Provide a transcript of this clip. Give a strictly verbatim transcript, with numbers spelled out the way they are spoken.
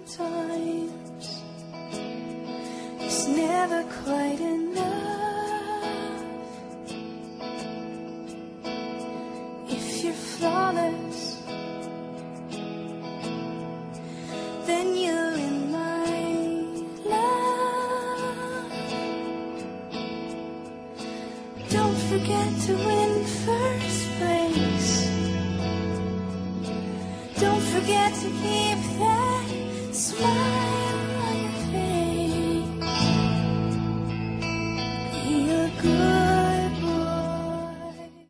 times is never quite enough. If you're flawless, then you're in my love. Don't forget to win first place.